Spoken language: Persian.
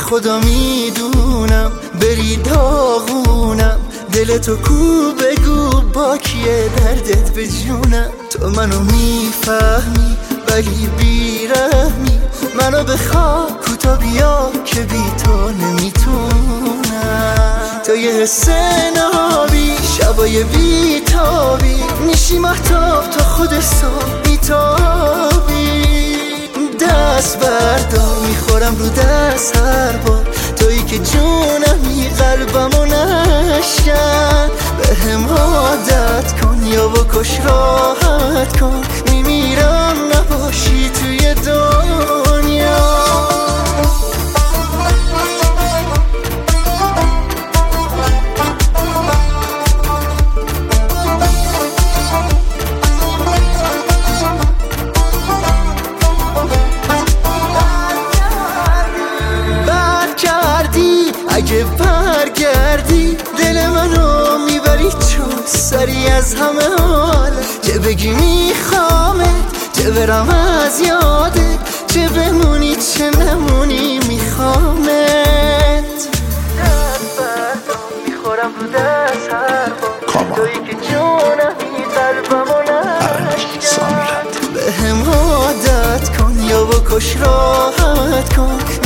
خدا میدونم بری داغونم، دلتو کو بگو با کیه دردت به جونم. تو منو میفهمی ولی بیرحمی، منو بخوا کوتا بیا که بی تو نمیتونم. تو یه حس نابی شبای بیتابی، میشی محتاب تا خود صبح بیتابی. دست بردار میخورم رو دست هر بار، تویی که جونمی قلبمو نشکن. به هم عادت کن یا بکش راحت کن، میمیرم نباشی توی دنیا. اگه برگردی دل منو میبری چون سری از همه حاله، چه بگی میخوامت چه برم از یادت، چه بمونی چه نمونی میخوامت. دست بردم میخورم رو دست هر بار، تویی که جونمی قلبمو نشکن. به هم عادت کن یا بکش راحت کن،